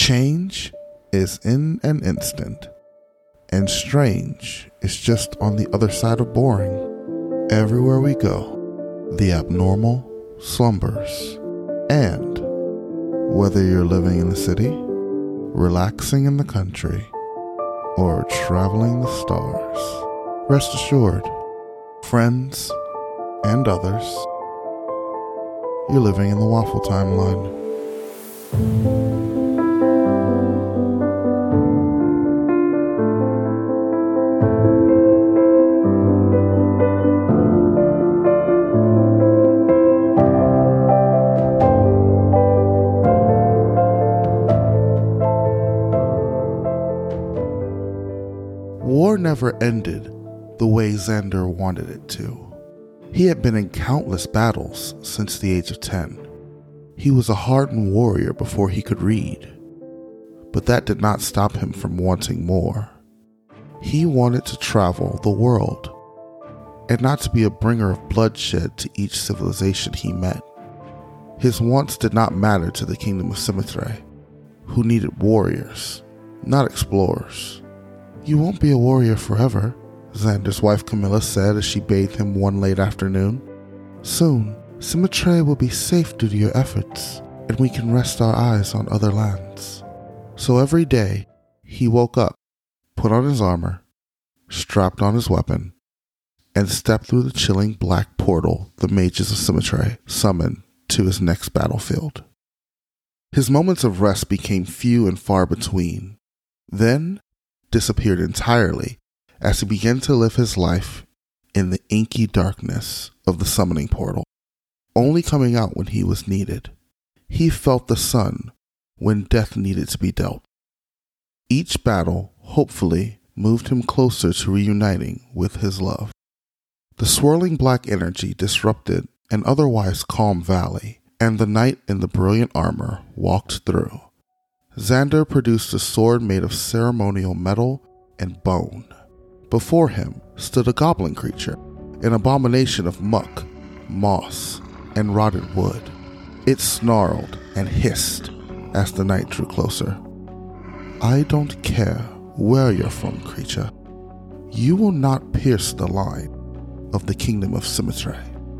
Change is in an instant, and strange is just on the other side of boring. Everywhere we go, the abnormal slumbers. And whether you're living in the city, relaxing in the country, or traveling the stars, rest assured, friends and others, you're living in the Waffle Timeline. War never ended the way Xander wanted it to. He had been in countless battles since the age of 10. He was a hardened warrior before he could read, but that did not stop him from wanting more. He wanted to travel the world, and not to be a bringer of bloodshed to each civilization he met. His wants did not matter to the kingdom of Symmetre, who needed warriors, not explorers. "You won't be a warrior forever," Xander's wife Camilla said as she bathed him one late afternoon. "Soon, Symmetre will be safe due to your efforts, and we can rest our eyes on other lands." So every day, he woke up, put on his armor, strapped on his weapon, and stepped through the chilling black portal the mages of Symmetre summoned to his next battlefield. His moments of rest became few and far between, then disappeared entirely as he began to live his life in the inky darkness of the summoning portal, only coming out when he was needed. He felt the sun when death needed to be dealt. Each battle, hopefully, moved him closer to reuniting with his love. The swirling black energy disrupted an otherwise calm valley, and the knight in the brilliant armor walked through. Xander produced a sword made of ceremonial metal and bone. Before him stood a goblin creature, an abomination of muck, moss, and rotted wood. It snarled and hissed as the knight drew closer. "I don't care where you're from, creature. You will not pierce the line of the kingdom of Symmetre."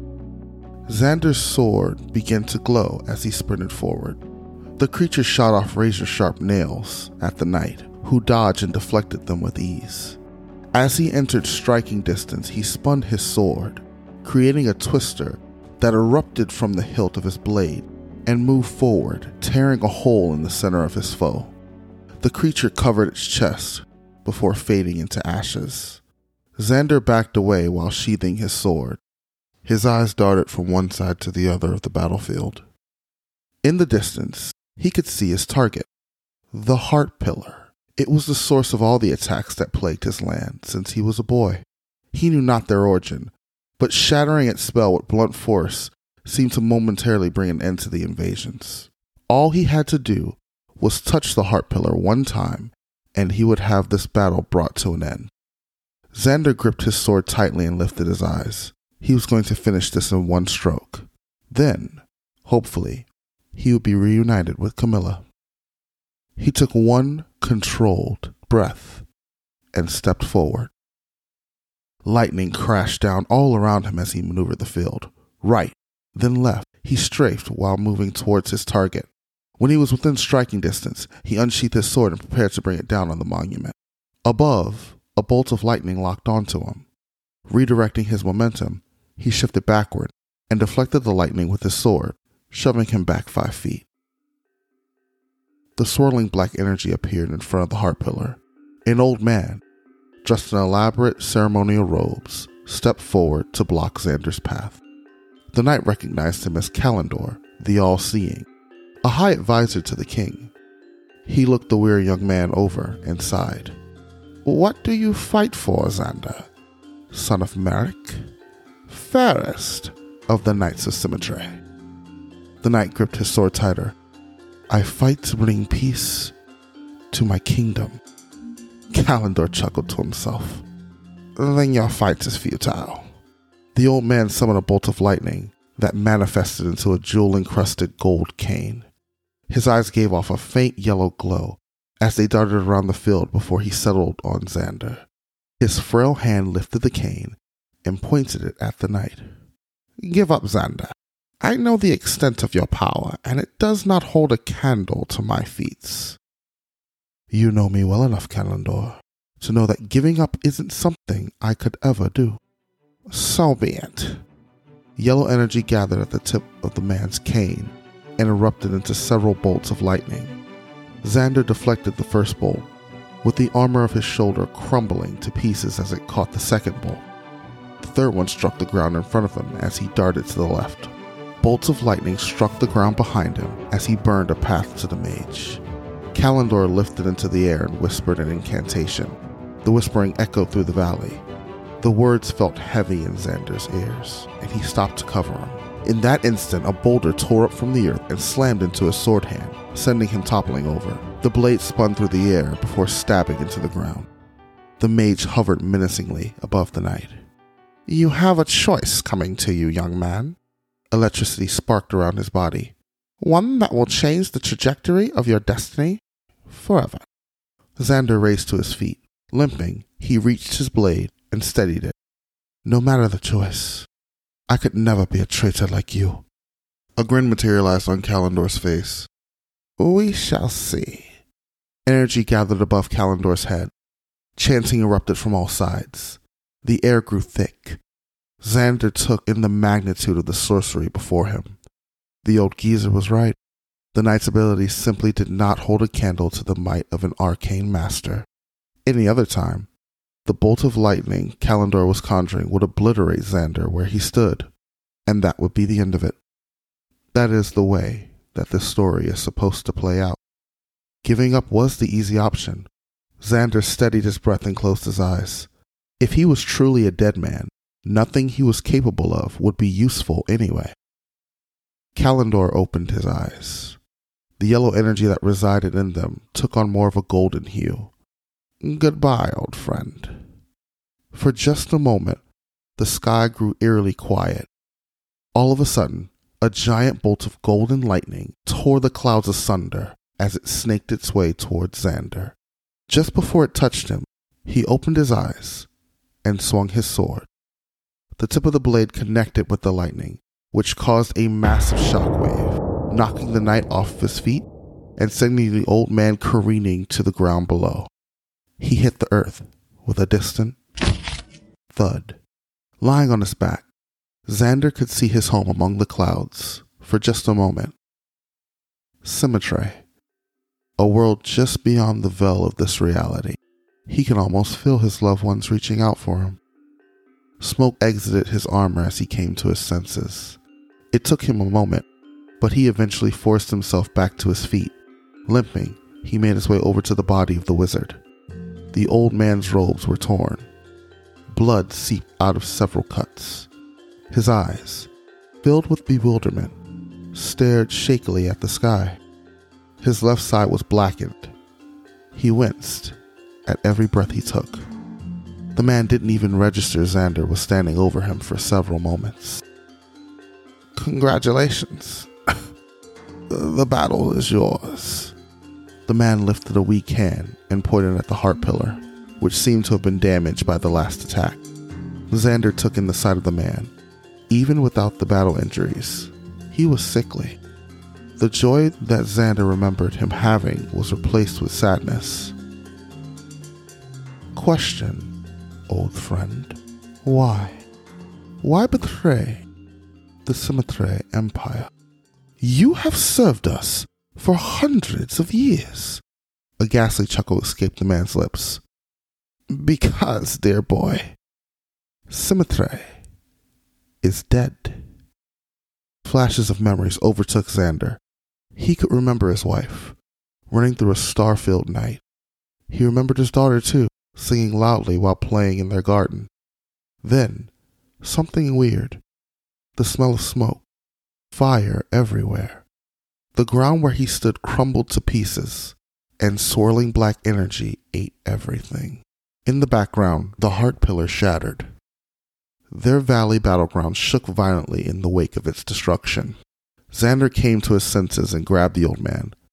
Xander's sword began to glow as he sprinted forward. The creature shot off razor-sharp nails at the knight, who dodged and deflected them with ease. As he entered striking distance, he spun his sword, creating a twister that erupted from the hilt of his blade and moved forward, tearing a hole in the center of his foe. The creature covered its chest before fading into ashes. Xander backed away while sheathing his sword. His eyes darted from one side to the other of the battlefield. In the distance, he could see his target, the Heart Pillar. It was the source of all the attacks that plagued his land since he was a boy. He knew not their origin, but shattering its spell with blunt force seemed to momentarily bring an end to the invasions. All he had to do was touch the Heart Pillar one time, and he would have this battle brought to an end. Xander gripped his sword tightly and lifted his eyes. He was going to finish this in one stroke. Then, hopefully, he would be reunited with Camilla. He took one controlled breath and stepped forward. Lightning crashed down all around him as he maneuvered the field. Right, then left, he strafed while moving towards his target. When he was within striking distance, he unsheathed his sword and prepared to bring it down on the monument. Above, a bolt of lightning locked onto him. Redirecting his momentum, he shifted backward and deflected the lightning with his sword, shoving him back 5 feet. The swirling black energy appeared in front of the Heart Pillar. An old man, dressed in elaborate ceremonial robes, stepped forward to block Xander's path. The knight recognized him as Kalendor, the All-Seeing, a high advisor to the king. He looked the weary young man over and sighed. "What do you fight for, Xander, son of Merrick, fairest of the Knights of Symmetre?" The knight gripped his sword tighter. "I fight to bring peace to my kingdom." Kalendor chuckled to himself. "Then your fight is futile." The old man summoned a bolt of lightning that manifested into a jewel-encrusted gold cane. His eyes gave off a faint yellow glow as they darted around the field before he settled on Xander. His frail hand lifted the cane and pointed it at the knight. Give up, Xander. I know the extent of your power, and it does not hold a candle to my feats. You know me well enough, Callandor, to know that giving up isn't something I could ever do. So be it. Yellow energy gathered at the tip of the man's cane and erupted into several bolts of lightning. Xander deflected the first bolt, with the armor of his shoulder crumbling to pieces as it caught the second bolt. The third one struck the ground in front of him as he darted to the left. Bolts of lightning struck the ground behind him as he burned a path to the mage. Callandor lifted into the air and whispered an incantation. The whispering echoed through the valley. The words felt heavy in Xander's ears, and he stopped to cover them. In that instant, a boulder tore up from the earth and slammed into his sword hand, sending him toppling over. The blade spun through the air before stabbing into the ground. The mage hovered menacingly above the knight. You have a choice coming to you, young man. Electricity sparked around his body. One that will change the trajectory of your destiny forever. Xander raised to his feet. Limping, he reached his blade and steadied it. No matter the choice, I could never be a traitor like you. A grin materialized on Callandor's face. We shall see. Energy gathered above Callandor's head. Chanting erupted from all sides. The air grew thick. Xander took in the magnitude of the sorcery before him. The old geezer was right. The knight's ability simply did not hold a candle to the might of an arcane master. Any other time, the bolt of lightning Callandor was conjuring would obliterate Xander where he stood, and that would be the end of it. That is the way that this story is supposed to play out. Giving up was the easy option. Xander steadied his breath and closed his eyes. If he was truly a dead man, nothing he was capable of would be useful anyway. Callandor opened his eyes. The yellow energy that resided in them took on more of a golden hue. Goodbye, old friend. For just a moment, the sky grew eerily quiet. All of a sudden, a giant bolt of golden lightning tore the clouds asunder as it snaked its way towards Xander. Just before it touched him, he opened his eyes and swung his sword. The tip of the blade connected with the lightning, which caused a massive shockwave, knocking the knight off his feet and sending the old man careening to the ground below. He hit the earth with a distant thud. Lying on his back, Xander could see his home among the clouds for just a moment. Symmetry, a world just beyond the veil of this reality. He can almost feel his loved ones reaching out for him. Smoke exited his armor as he came to his senses. It took him a moment, but he eventually forced himself back to his feet. Limping, he made his way over to the body of the wizard. The old man's robes were torn. Blood seeped out of several cuts. His eyes, filled with bewilderment, stared shakily at the sky. His left side was blackened. He winced at every breath he took. The man didn't even register Xander was standing over him for several moments. Congratulations. The battle is yours. The man lifted a weak hand and pointed at the heart pillar, which seemed to have been damaged by the last attack. Xander took in the sight of the man. Even without the battle injuries, he was sickly. The joy that Xander remembered him having was replaced with sadness. Question, old friend, why? Why betray the Symmetre Empire? You have served us for hundreds of years. A ghastly chuckle escaped the man's lips. Because, dear boy, Symmetre is dead. Flashes of memories overtook Xander. He could remember his wife, running through a star-filled night. He remembered his daughter, too, singing loudly while playing in their garden. Then, something weird. The smell of smoke. Fire everywhere. The ground where he stood crumbled to pieces, and swirling black energy ate everything. In the background, the heart pillar shattered. Their valley battleground shook violently in the wake of its destruction. Xander came to his senses and grabbed the old man,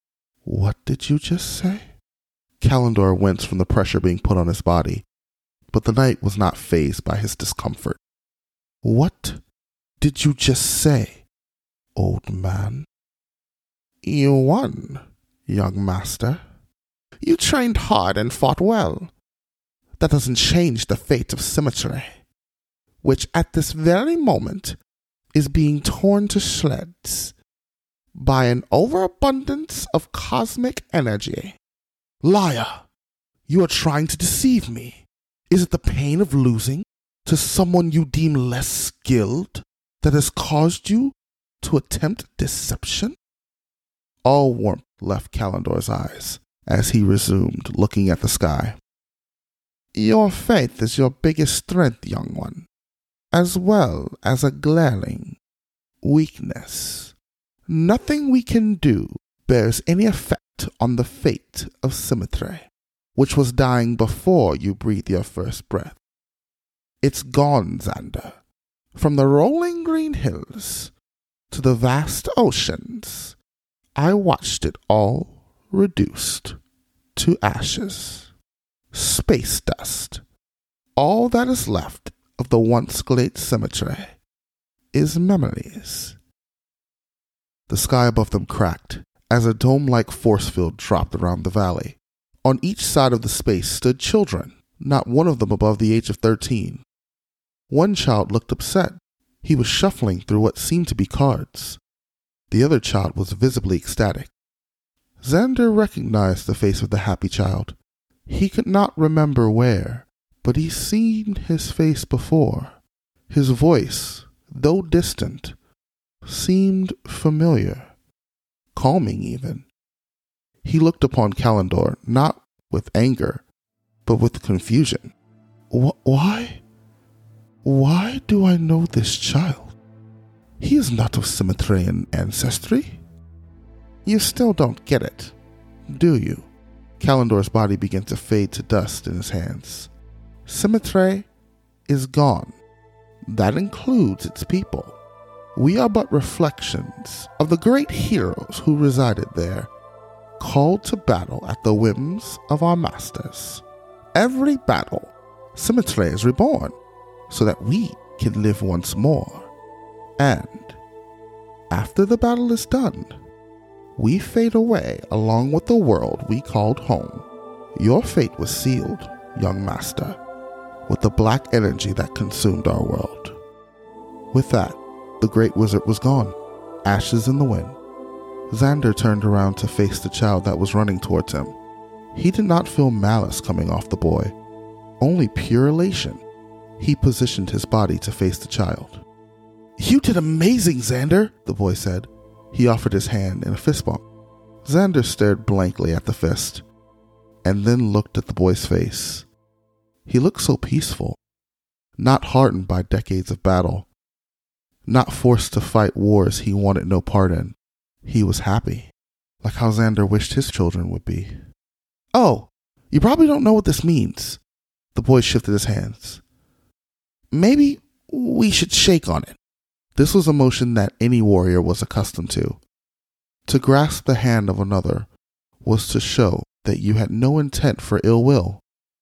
What did you just say? Kalendor winced from the pressure being put on his body, but the knight was not fazed by his discomfort. What did you just say, old man? You won, young master. You trained hard and fought well. That doesn't change the fate of Symmetry, which at this very moment is being torn to shreds by an overabundance of cosmic energy. Liar! You are trying to deceive me. Is it the pain of losing to someone you deem less skilled that has caused you to attempt deception? All warmth left Kalendor's eyes as he resumed looking at the sky. Your faith is your biggest strength, young one, as well as a glaring weakness. Nothing we can do bears any effect on the fate of Symmetry, which was dying before you breathed your first breath. It's gone, Xander. From the rolling green hills to the vast oceans, I watched it all reduced to ashes. Space dust. All that is left of the once great Symmetry is memories. The sky above them cracked as a dome-like force field dropped around the valley. On each side of the space stood children, not one of them above the age of 13. One child looked upset. He was shuffling through what seemed to be cards. The other child was visibly ecstatic. Xander recognized the face of the happy child. He could not remember where, but he'd seen his face before. His voice, though distant, seemed familiar, calming even. He looked upon Kalendor not with anger, but with confusion. Why do I know this child? He is not of Symmetrian ancestry. You still don't get it, do you? Kalendor's body began to fade to dust in his hands. Symmetry is gone. That includes its people. We are but reflections of the great heroes who resided there, called to battle at the whims of our masters. Every battle, Symmetry is reborn, so that we can live once more. And after the battle is done, we fade away along with the world we called home. Your fate was sealed, young master, with the black energy that consumed our world. With that, the great wizard was gone, ashes in the wind. Xander turned around to face the child that was running towards him. He did not feel malice coming off the boy, only pure elation. He positioned his body to face the child. You did amazing, Xander, the boy said. He offered his hand in a fist bump. Xander stared blankly at the fist, and then looked at the boy's face. He looked so peaceful, not hardened by decades of battle, not forced to fight wars he wanted no part in. He was happy, like how Xander wished his children would be. Oh, you probably don't know what this means. The boy shifted his hands. Maybe we should shake on it. This was a motion that any warrior was accustomed to. To grasp the hand of another was to show that you had no intent for ill will.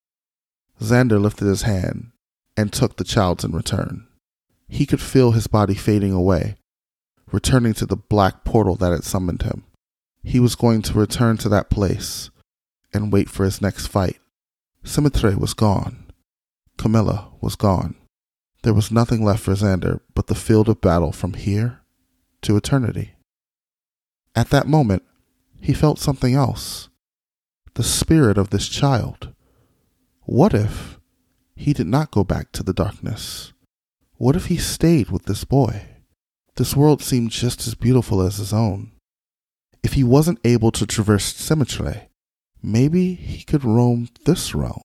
Xander lifted his hand and took the child's in return. He could feel his body fading away, returning to the black portal that had summoned him. He was going to return to that place and wait for his next fight. Symmetry was gone. Camilla was gone. There was nothing left for Xander but the field of battle from here to eternity. At that moment, he felt something else. The spirit of this child. What if he did not go back to the darkness? What if he stayed with this boy? This world seemed just as beautiful as his own. If he wasn't able to traverse Symmetry, maybe he could roam this realm.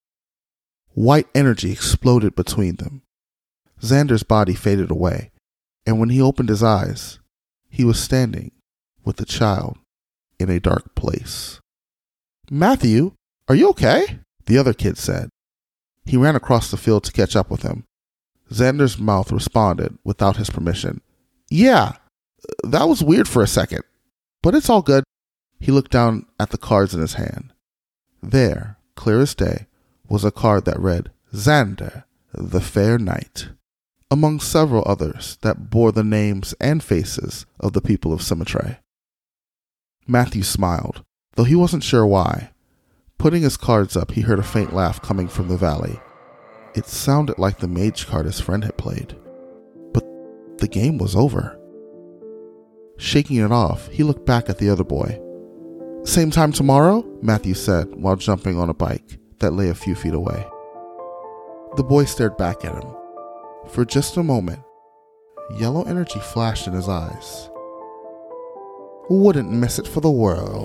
White energy exploded between them. Xander's body faded away, and when he opened his eyes, he was standing with the child in a dark place. Matthew, are you okay? The other kid said. He ran across the field to catch up with him. Xander's mouth responded without his permission. Yeah, that was weird for a second, but it's all good. He looked down at the cards in his hand. There, clear as day, was a card that read, Xander, the Fair Knight, among several others that bore the names and faces of the people of Symmetry. Matthew smiled, though he wasn't sure why. Putting his cards up, he heard a faint laugh coming from the valley. It sounded like the mage card his friend had played. But the game was over. Shaking it off, he looked back at the other boy. Same time tomorrow? Matthew said while jumping on a bike that lay a few feet away. The boy stared back at him. For just a moment, yellow energy flashed in his eyes. Wouldn't miss it for the world.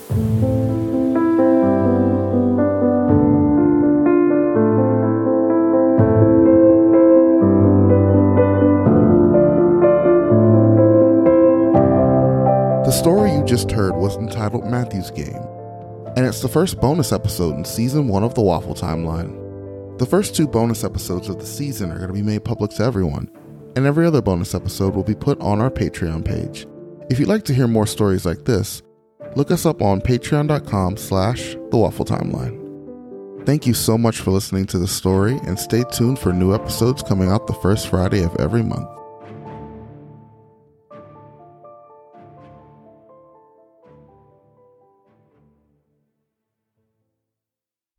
The story you just heard was entitled Matthew's Game, and it's the first bonus episode in Season 1 of the Waffle Timeline. The first 2 bonus episodes of the season are going to be made public to everyone, and every other bonus episode will be put on our Patreon page. If you'd like to hear more stories like this, look us up on patreon.com/thewaffletimeline. Thank you so much for listening to the story, and stay tuned for new episodes coming out the first Friday of every month.